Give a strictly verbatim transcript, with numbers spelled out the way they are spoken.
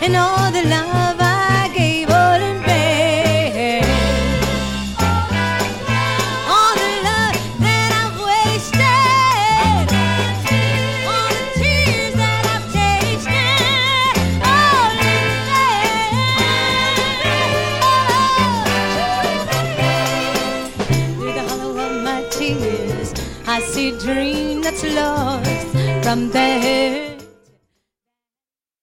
and all the love I gave all in vain. All the love that I've wasted, all the tears that I've tasted, all in vain. Through the hollow of my tears, I see a dream that's lost from there.